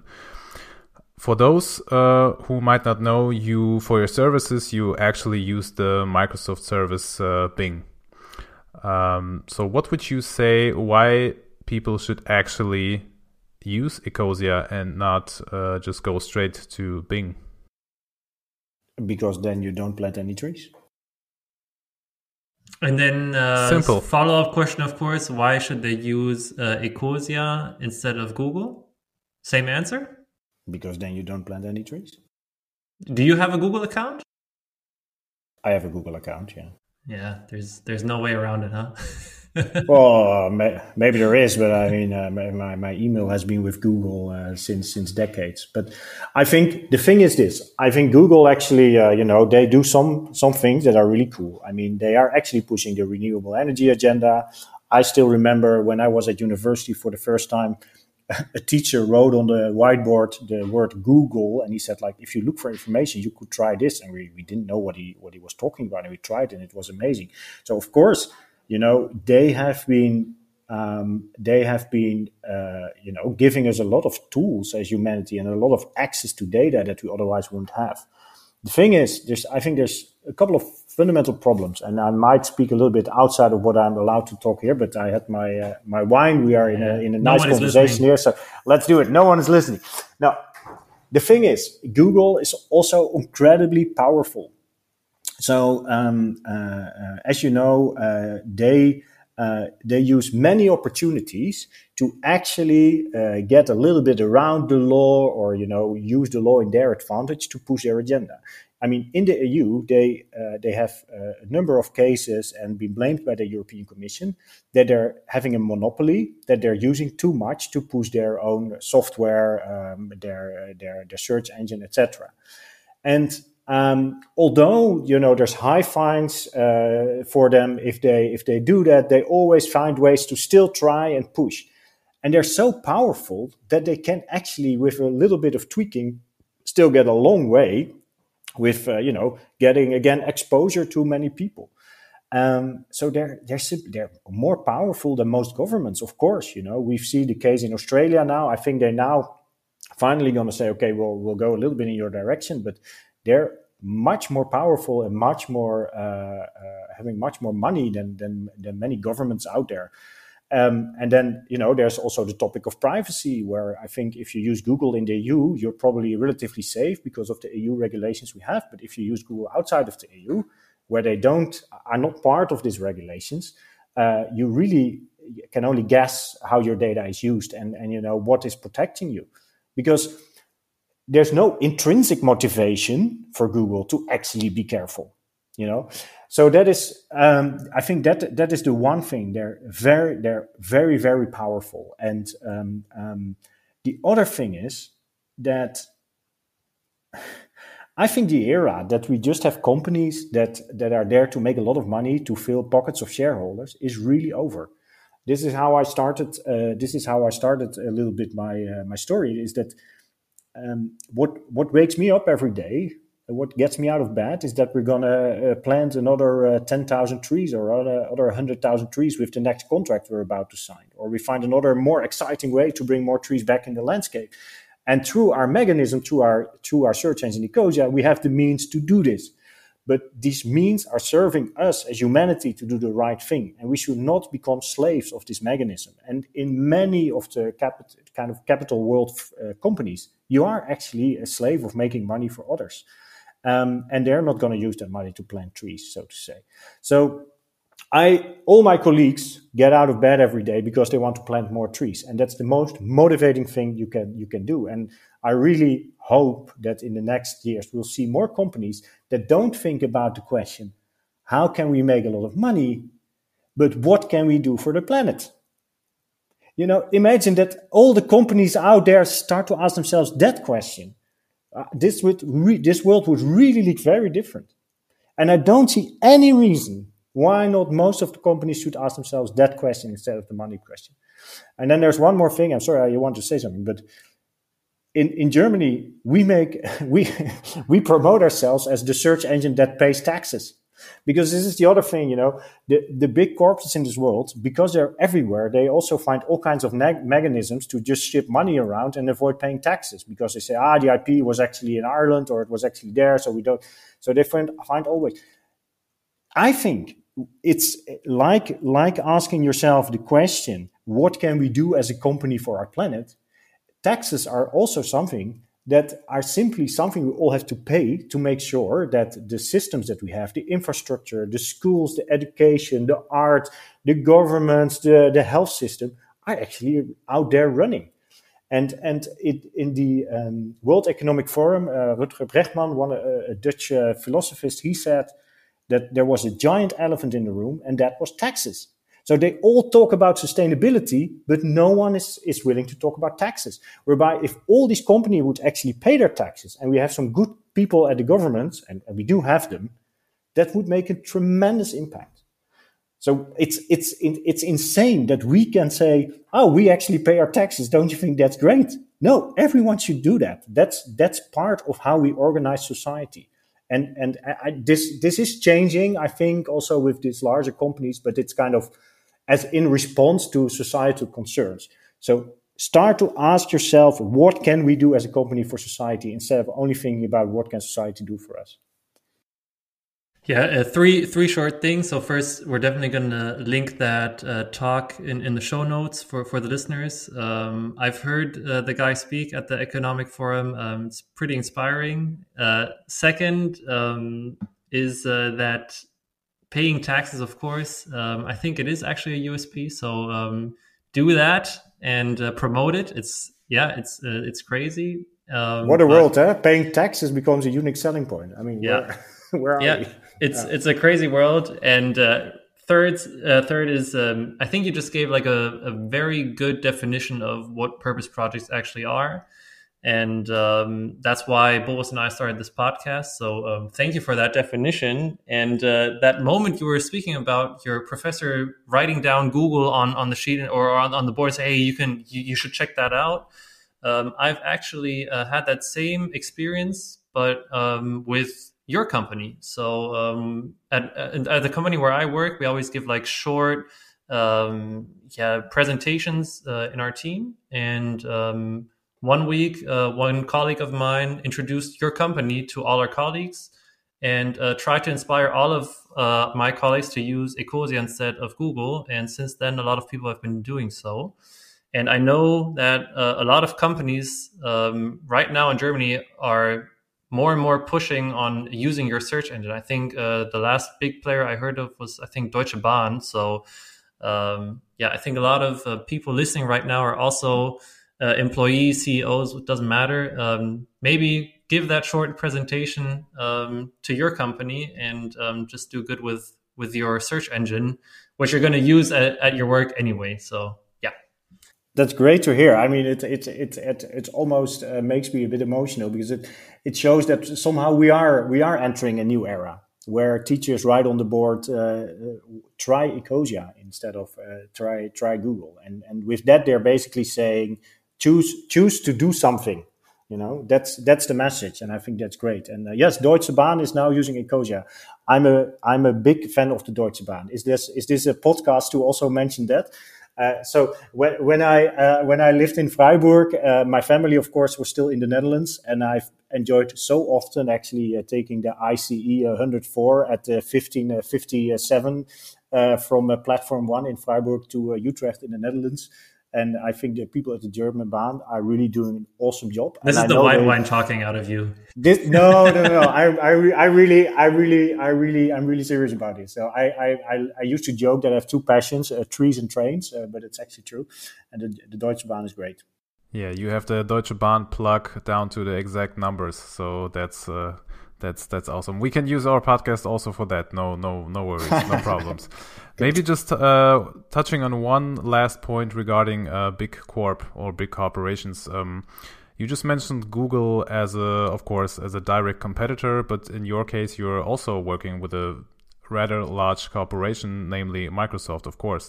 For those uh, who might not know you for your services, you actually use the Microsoft service uh, Bing. Um, so what would you say why people should actually use Ecosia and not uh, just go straight to Bing? Because then you don't plant any trees. And then uh, Simple follow-up question, of course, why should they use uh, Ecosia instead of Google? Same answer? Because then you don't plant any trees. Do you have a Google account? I have a Google account, yeah. Yeah, there's there's no way around it, huh? Well, may, maybe there is, but I mean, uh, my, my email has been with Google uh, since since decades. But I think the thing is this: I think Google actually, uh, you know, they do some some things that are really cool. I mean, they are actually pushing the renewable energy agenda. I still remember when I was at university for the first time, a teacher wrote on the whiteboard the word Google, and he said, like, if you look for information, you could try this. And we, we didn't know what he what he was talking about, and we tried, and it was amazing. So of course, you know, they have been um, they have been, uh, you know, giving us a lot of tools as humanity and a lot of access to data that we otherwise wouldn't have. The thing is, there's, I think there's a couple of fundamental problems, and I might speak a little bit outside of what I'm allowed to talk here, but I had my uh, my wine. We are in a in a nice conversation listening. here, so let's do it. No one is listening. Now, the thing is, Google is also incredibly powerful. So, um, uh, uh, as you know, uh, they uh, they use many opportunities to actually uh, get a little bit around the law, or you know, use the law in their advantage to push their agenda. I mean, in the E U, they uh, they have uh, a number of cases and been blamed by the European Commission that they're having a monopoly, that they're using too much to push their own software, um, their their their search engine, et cetera. And um, although you know there's high fines uh, for them if they if they do that, they always find ways to still try and push. And they're so powerful that they can actually, with a little bit of tweaking, still get a long way with, uh, you know, getting, again, exposure to many people. Um, so they're, they're, simply, they're more powerful than most governments, of course. You know, we've seen the case in Australia now. I think they're now finally going to say, okay, well, we'll go a little bit in your direction, but they're much more powerful and much more, uh, uh, having much more money than, than, than many governments out there. Um, and then, you know, there's also the topic of privacy, where I think if you use Google in the E U, you're probably relatively safe because of the E U regulations we have. But if you use Google outside of the E U, where they don't are not part of these regulations, uh, you really can only guess how your data is used and, and, you know, what is protecting you. Because there's no intrinsic motivation for Google to actually be careful, you know. So that is, um, I think that that is the one thing. They're very, they're very, very powerful. And um, um, the other thing is that I think the era that we just have companies that that are there to make a lot of money to fill pockets of shareholders is really over. This is how I started. Uh, this is how I started a little bit my uh, my story. Is that um, what what wakes me up every day? What gets me out of bed is that we're going to uh, plant another uh, ten thousand trees or other, other one hundred thousand trees with the next contract we're about to sign. Or we find another more exciting way to bring more trees back in the landscape. And through our mechanism, through our, through our search engine Ecosia, we have the means to do this. But these means are serving us as humanity to do the right thing. And we should not become slaves of this mechanism. And in many of the capital, kind of capital world uh, companies, you are actually a slave of making money for others. Um, and they're not going to use that money to plant trees, so to say. So I, all my colleagues get out of bed every day because they want to plant more trees. And that's the most motivating thing you can, you can do. And I really hope that in the next years, we'll see more companies that don't think about the question, how can we make a lot of money, but what can we do for the planet? You know, imagine that all the companies out there start to ask themselves that question. Uh, this would re- this world would really look very different. And I don't see any reason why not most of the companies should ask themselves that question instead of the money question. And then there's one more thing. I'm sorry, you want to say something, but in, in Germany, we make we we promote ourselves as the search engine that pays taxes. Because this is the other thing, you know, the, the big corporates in this world, because they're everywhere, they also find all kinds of neg- mechanisms to just ship money around and avoid paying taxes. Because they say, ah, the I P was actually in Ireland or it was actually there, so we don't. So they find, find always. I think it's like, like asking yourself the question, what can we do as a company for our planet? Taxes are also something that are simply something we all have to pay to make sure that the systems that we have, the infrastructure, the schools, the education, the art, the governments, the, the health system are actually out there running. And and it, in the um, World Economic Forum, uh, Rutger Bregman, one uh, a Dutch uh, philosopher, he said that there was a giant elephant in the room, and that was taxes. So they all talk about sustainability, but no one is, is willing to talk about taxes. Whereby if all these companies would actually pay their taxes, and we have some good people at the government, and, and we do have them, that would make a tremendous impact. So it's it's it's insane that we can say, oh, we actually pay our taxes. Don't you think that's great? No, everyone should do that. That's that's part of how we organize society. And and I, this this is changing, I think, also with these larger companies, but it's kind of as in response to societal concerns. So start to ask yourself, what can we do as a company for society, instead of only thinking about what can society do for us. Yeah, uh, three three short things. So first, we're definitely going to link that uh, talk in, in the show notes for, for the listeners. Um, I've heard uh, the guy speak at the Economic Forum. Um, it's pretty inspiring. Uh, second um, is uh, that paying taxes, of course, um, I think it is actually a U S P. So um, do that and uh, promote it. It's yeah, it's uh, it's crazy. Um, what a but, world, huh? Paying taxes becomes a unique selling point. I mean, yeah. where, where are yeah. we? It's yeah. it's a crazy world. And uh, third, uh, third is um, I think you just gave like a, a very good definition of what purpose projects actually are, and um, that's why Boris and I started this podcast. So um, thank you for that definition. And uh, that moment you were speaking about, your professor writing down Google on, on the sheet or on, on the board, say, hey, you can you, you should check that out. Um, I've actually uh, had that same experience, but um, with your company. So um, at, at, at the company where I work, we always give like short um, yeah, presentations uh, in our team. And um, one week, uh, one colleague of mine introduced your company to all our colleagues and uh, tried to inspire all of uh, my colleagues to use Ecosia instead of Google. And since then, a lot of people have been doing so. And I know that uh, a lot of companies um, right now in Germany are more and more pushing on using your search engine. I think uh, the last big player I heard of was, I think, Deutsche Bahn. So um, yeah, I think a lot of uh, people listening right now are also uh, employees, C E Os, it doesn't matter. Um, maybe give that short presentation um, to your company and um, just do good with, with your search engine, which you're going to use at, at your work anyway. So that's great to hear. I mean, it it it it, it almost uh, makes me a bit emotional, because it it shows that somehow we are we are entering a new era where teachers write on the board, uh, try Ecosia instead of uh, try try Google, and and with that they're basically saying choose choose to do something. You know, that's that's the message, and I think that's great. And uh, yes, Deutsche Bahn is now using Ecosia. I'm a I'm a big fan of the Deutsche Bahn. Is this is this a podcast to also mention that? Uh, so when, when I uh, when I lived in Freiburg, uh, my family, of course, was still in the Netherlands, and I've enjoyed so often actually uh, taking the I C E one hundred four at uh, fifteen fifty-seven uh, from uh, platform one in Freiburg to uh, Utrecht in the Netherlands. And I think the people at the German Bahn are really doing an awesome job. This and is I the white they, wine talking out of you. This, no, no, no, no. I, I, I really, I really, I really, I'm really serious about it. So I, I, I, I used to joke that I have two passions: uh, trees and trains, uh, but it's actually true. And the, the Deutsche Bahn is great. Yeah, you have the Deutsche Bahn plug down to the exact numbers, so that's uh, that's that's awesome. We can use our podcast also for that. No, no, no worries, no problems. Maybe just uh, touching on one last point regarding uh, big corp or big corporations. Um, you just mentioned Google as a, of course, as a direct competitor, but in your case, you're also working with a rather large corporation, namely Microsoft, of course.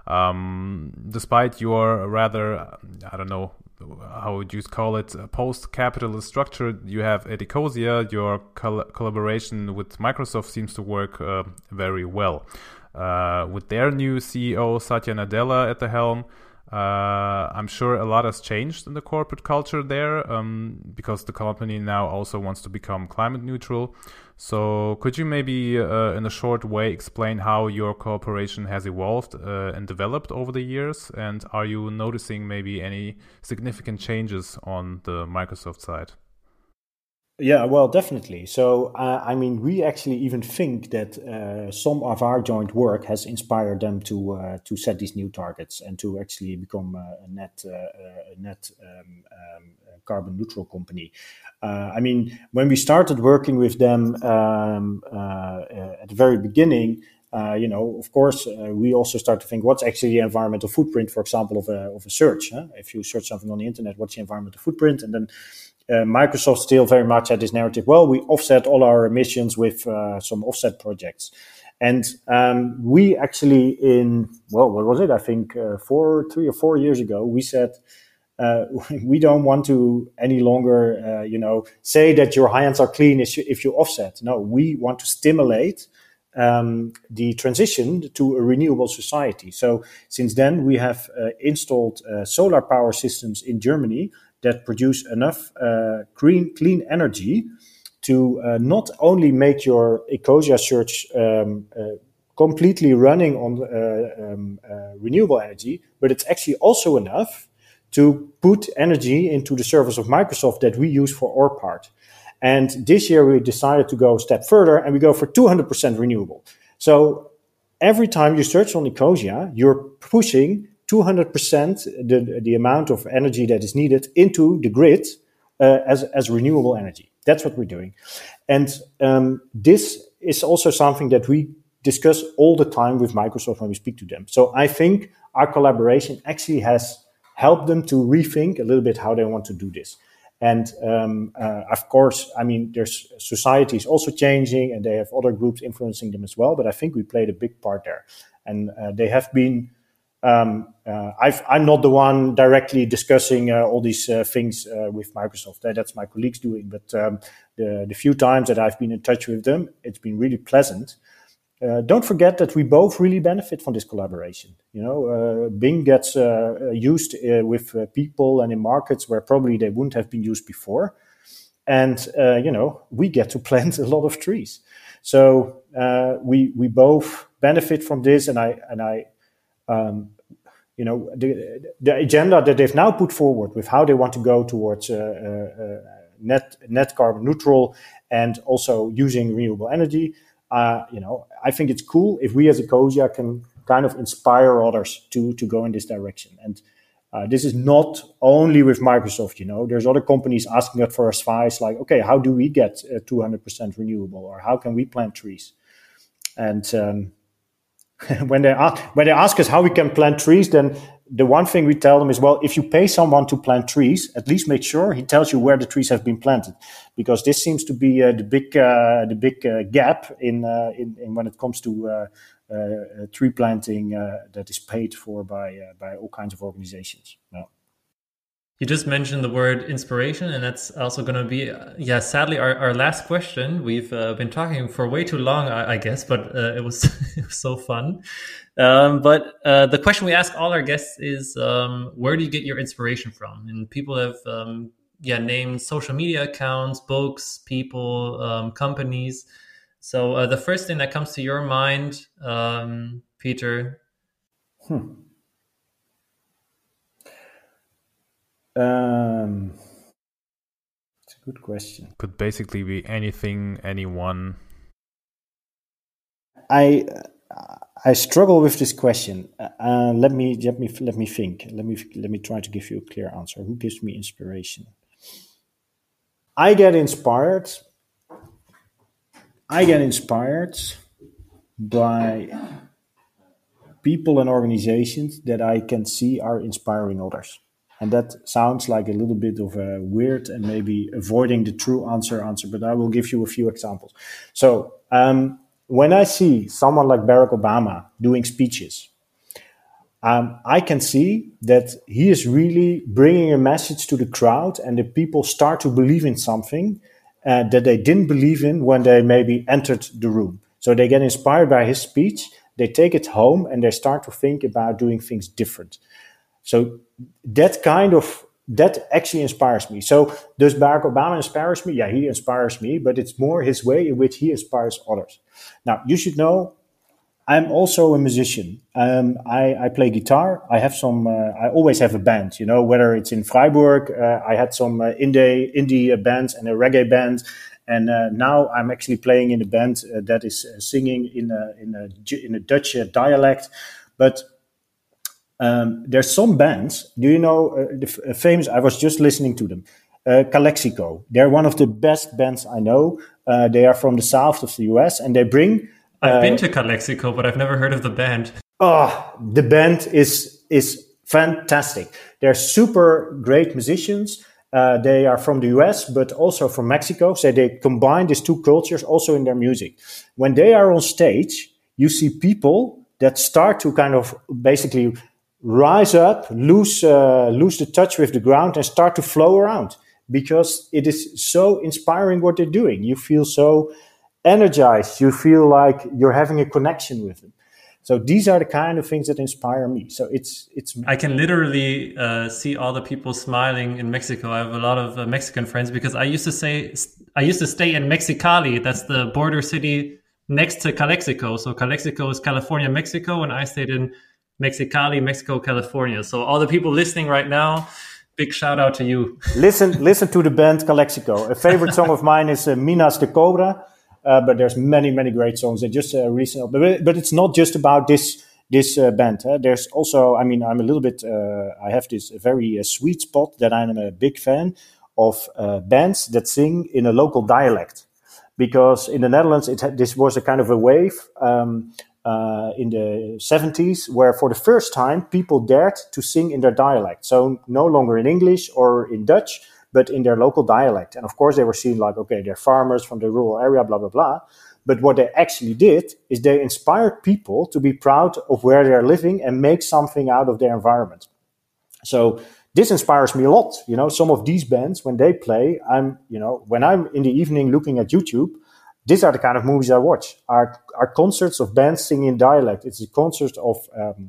Um, despite your rather, I don't know, how would you call it, post-capitalist structure you have at Ecosia, your col- collaboration with Microsoft seems to work uh, very well. Uh, with their new C E O, Satya Nadella, at the helm, uh, I'm sure a lot has changed in the corporate culture there, um, because the company now also wants to become climate neutral. So could you maybe, uh, in a short way, explain how your cooperation has evolved uh, and developed over the years? And are you noticing maybe any significant changes on the Microsoft side? Yeah, well, definitely. So, uh, I mean, we actually even think that uh, some of our joint work has inspired them to uh, to set these new targets and to actually become a net uh, a net um, um, carbon neutral company. Uh, I mean, when we started working with them um, uh, at the very beginning, uh, you know, of course, uh, we also start to think, what's actually the environmental footprint, for example, of a of a search? Huh? If you search something on the internet, what's the environmental footprint? And then Uh, Microsoft still very much had this narrative, well, we offset all our emissions with uh, some offset projects. And um, we actually in, well, what was it? I think uh, four, three or four years ago, we said, uh, we don't want to any longer, uh, you know, say that your hands are clean if you, if you offset. No, we want to stimulate um, the transition to a renewable society. So since then, we have uh, installed uh, solar power systems in Germany that produce enough uh, green, clean energy to uh, not only make your Ecosia search um, uh, completely running on uh, um, uh, renewable energy, but it's actually also enough to put energy into the service of Microsoft that we use for our part. And this year we decided to go a step further and we go for two hundred percent renewable. So every time you search on Ecosia, you're pushing two hundred percent the, the amount of energy that is needed into the grid uh, as, as renewable energy. That's what we're doing. And um, this is also something that we discuss all the time with Microsoft when we speak to them. So I think our collaboration actually has helped them to rethink a little bit how they want to do this. And um, uh, of course, I mean, there's society is also changing and they have other groups influencing them as well. But I think we played a big part there. And uh, they have been, um, uh, I've, I'm not the one directly discussing uh, all these uh, things uh, with Microsoft. That, that's my colleagues doing. But um, the, the few times that I've been in touch with them, it's been really pleasant. Uh, don't forget that we both really benefit from this collaboration. You know, uh, Bing gets uh, used uh, with uh, people and in markets where probably they wouldn't have been used before. And, uh, you know, we get to plant a lot of trees. So uh, we we both benefit from this. And I, and I um, you know, the, the agenda that they've now put forward with how they want to go towards uh, uh, net, net carbon neutral and also using renewable energy, Uh, you know, I think it's cool if we as Ecosia can kind of inspire others to, to go in this direction. And uh, this is not only with Microsoft, you know, there's other companies asking us for advice like, okay, how do we get uh, two hundred percent renewable or how can we plant trees? And um, when they ask, when they ask us how we can plant trees, then the one thing we tell them is, well, if you pay someone to plant trees, at least make sure he tells you where the trees have been planted, because this seems to be uh, the big uh, the big uh, gap in, uh, in in when it comes to uh, uh, tree planting uh, that is paid for by uh, by all kinds of organizations. No. You just mentioned the word inspiration, and that's also going to be, uh, yeah, sadly, our, our last question. We've uh, been talking for way too long, I, I guess, but uh, it was it was so fun. Um, but uh, the question we ask all our guests is, um, where do you get your inspiration from? And people have, um, yeah, named social media accounts, books, people, um, companies. So uh, the first thing that comes to your mind, um, Peter? Hmm. Um, it's a good question. Could basically be anything, anyone. I I struggle with this question. Uh, let me let me let me think. Let me let me try to give you a clear answer. Who gives me inspiration? I get inspired. I get inspired by people and organizations that I can see are inspiring others. And that sounds like a little bit of a weird and maybe avoiding the true answer answer, but I will give you a few examples. So um, when I see someone like Barack Obama doing speeches, um, I can see that he is really bringing a message to the crowd and the people start to believe in something uh, that they didn't believe in when they maybe entered the room. So they get inspired by his speech, they take it home and they start to think about doing things different. So that kind of, that actually inspires me. So does Barack Obama inspires me? Yeah, he inspires me, but it's more his way in which he inspires others. Now, you should know, I'm also a musician. Um, I, I play guitar. I have some, uh, I always have a band, you know, whether it's in Freiburg, uh, I had some uh, indie, indie bands and a reggae band. And uh, now I'm actually playing in a band uh, that is uh, singing in a, in a, in a Dutch uh, dialect. But Um, there's some bands, do you know, uh, the f- famous, I was just listening to them, uh, Calexico. They're one of the best bands I know. Uh, they are from the south of the U S and they bring... Uh, I've been to Calexico, but I've never heard of the band. Oh, the band is is fantastic. They're super great musicians. Uh, they are from the U S, but also from Mexico. So they combine these two cultures also in their music. When they are on stage, you see people that start to kind of basically rise up, lose uh, lose the touch with the ground and start to flow around because it is so inspiring what they're doing. You feel so energized. You feel like you're having a connection with them. So these are the kind of things that inspire me. So it's it's. I can literally uh, see all the people smiling in Mexico. I have a lot of uh, Mexican friends because I used to say I used to stay in Mexicali. That's the border city next to Calexico. So Calexico is California, Mexico, and I stayed in Mexicali, Mexico, California. So all the people listening right now, big shout out to you. listen, listen to the band Calexico. A favorite song of mine is uh, Minas de Cobra. Uh, but there's many, many great songs that just uh, recently. But, but it's not just about this this uh, band. Huh? There's also, I mean, I'm a little bit. Uh, I have this very uh, sweet spot that I'm a big fan of uh, bands that sing in a local dialect, because in the Netherlands, it had, this was a kind of a wave um, uh, in the seventies where, for the first time, people dared to sing in their dialect. So no longer in English or in Dutch, but in their local dialect. And of course, they were seen like, okay, they're farmers from the rural area, blah, blah, blah. But what they actually did is they inspired people to be proud of where they're living and make something out of their environment. So this inspires me a lot. You know, some of these bands, when they play, I'm, you know, when I'm in the evening looking at YouTube, these are the kind of movies I watch. Are are concerts of bands singing in dialect. It's a concert of... Um,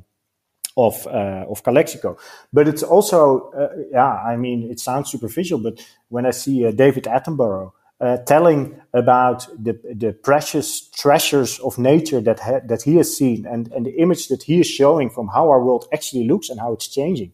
of uh, of Calexico. But it's also, uh, yeah, I mean, it sounds superficial, but when I see uh, David Attenborough uh, telling about the the precious treasures of nature that ha- that he has seen, and, and the image that he is showing from how our world actually looks and how it's changing,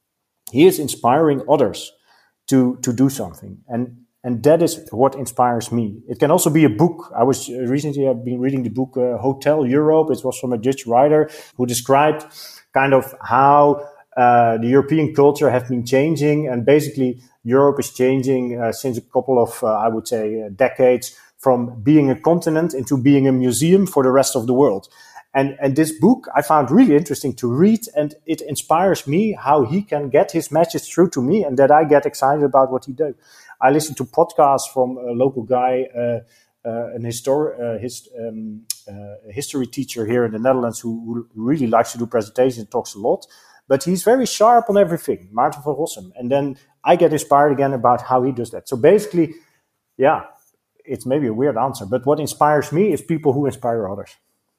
he is inspiring others to to do something. And and that is what inspires me. It can also be a book. I was uh, recently, I've been reading the book uh, Hotel Europe. It was from a Dutch writer who described kind of how uh, the European culture has been changing, and basically Europe is changing uh, since a couple of, uh, I would say, uh, decades, from being a continent into being a museum for the rest of the world. And and this book I found really interesting to read, and it inspires me how he can get his message through to me, and that I get excited about what he does. I listen to podcasts from a local guy, uh, uh, an histor- uh, his, um, uh, a history teacher here in the Netherlands who, who really likes to do presentations and talks a lot. But he's very sharp on everything, Maarten van Rossum. And then I get inspired again about how he does that. So basically, yeah, it's maybe a weird answer, but what inspires me is people who inspire others.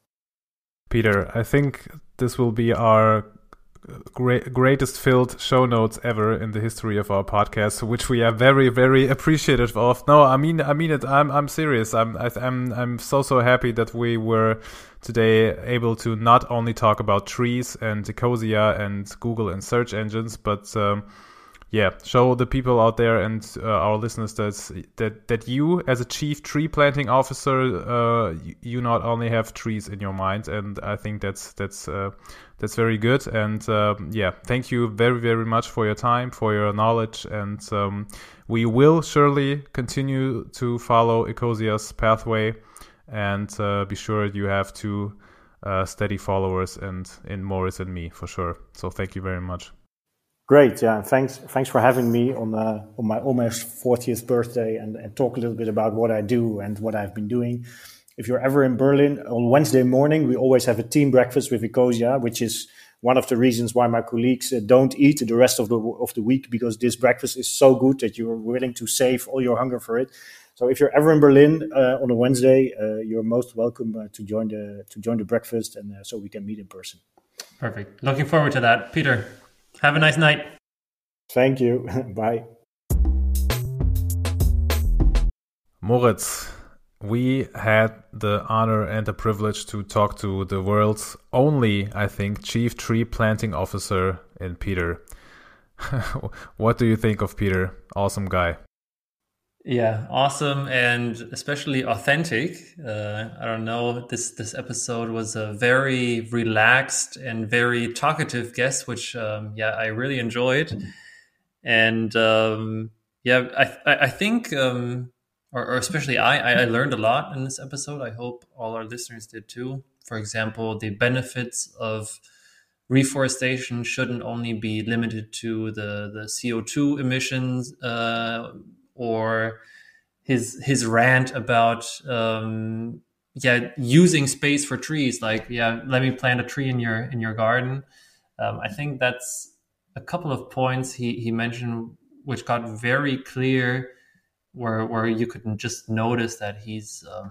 Peter, I think this will be our great, greatest filled show notes ever in the history of our podcast, which we are very, very appreciative of. No, I mean, I mean it. I'm, I'm serious. I'm, I, I'm, I'm so, so happy that we were today able to not only talk about trees and Ecosia and Google and search engines, but um, yeah, show the people out there and uh, our listeners that that that you, as a chief tree planting officer, uh, you, you not only have trees in your mind, and I think that's that's uh, that's very good. And uh, yeah, thank you very very much for your time, for your knowledge, and um, we will surely continue to follow Ecosia's pathway, and uh, be sure you have two uh, steady followers, and in Moritz and me for sure. So thank you very much. Great, yeah. Thanks, thanks for having me on uh, on my almost fortieth birthday, and, and talk a little bit about what I do and what I've been doing. If you're ever in Berlin on Wednesday morning, we always have a team breakfast with Ecosia, which is one of the reasons why my colleagues uh, don't eat the rest of the of the week, because this breakfast is so good that you're willing to save all your hunger for it. So if you're ever in Berlin uh, on a Wednesday, uh, you're most welcome uh, to join the to join the breakfast, and uh, so we can meet in person. Perfect. Looking forward to that, Peter. Have a nice night. Thank you. Bye. Moritz, we had the honor and the privilege to talk to the world's only, I think, chief tree planting officer in Peter. What do you think of Peter? Awesome guy. Yeah, awesome, and especially authentic. Uh, I don't know, this this episode was a very relaxed and very talkative guest, which um, yeah, I really enjoyed. And um, yeah, I I think, um, or, or especially I, I learned a lot in this episode. I hope all our listeners did too. For example, the benefits of reforestation shouldn't only be limited to the the C O two emissions. Uh, or his his rant about um yeah using space for trees, like yeah let me plant a tree in your in your garden. um, I think that's a couple of points he he mentioned which got very clear, where where you could just notice that he's um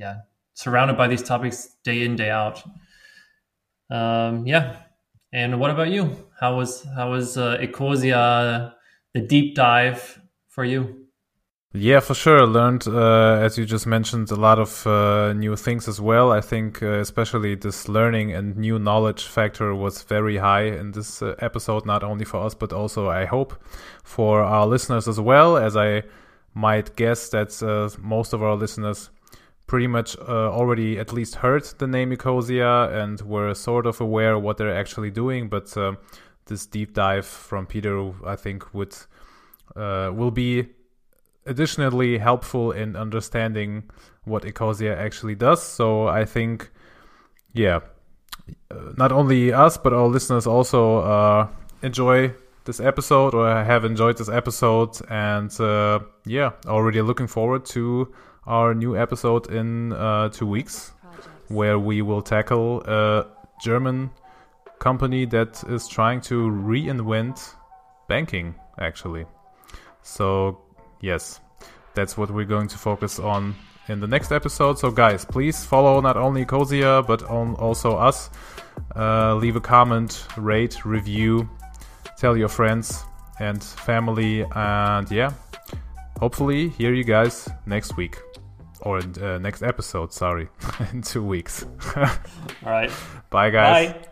yeah, surrounded by these topics day in, day out. Um, yeah. And what about you? How was how was uh, Ecosia, the deep dive for you? Yeah, for sure. Learned, uh, as you just mentioned, a lot of uh, new things as well. I think uh, especially this learning and new knowledge factor was very high in this uh, episode, not only for us, but also, I hope, for our listeners as well, as I might guess that uh, most of our listeners pretty much uh, already at least heard the name Ecosia and were sort of aware what they're actually doing. But uh, this deep dive from Peter, I think, would uh, will be additionally helpful in understanding what Ecosia actually does. So I think, yeah, uh, not only us, but our listeners also uh, enjoy this episode or have enjoyed this episode. And uh, yeah, already looking forward to our new episode in uh, two weeks, where we will tackle a German company that is trying to reinvent banking, actually. So yes, that's what we're going to focus on in the next episode. So guys, please follow not only Ecosia, but on also us. Uh, leave a comment, rate, review, tell your friends and family, and yeah, hopefully hear you guys next week. Or uh, next episode, sorry, in two weeks. All right. Bye, guys. Bye.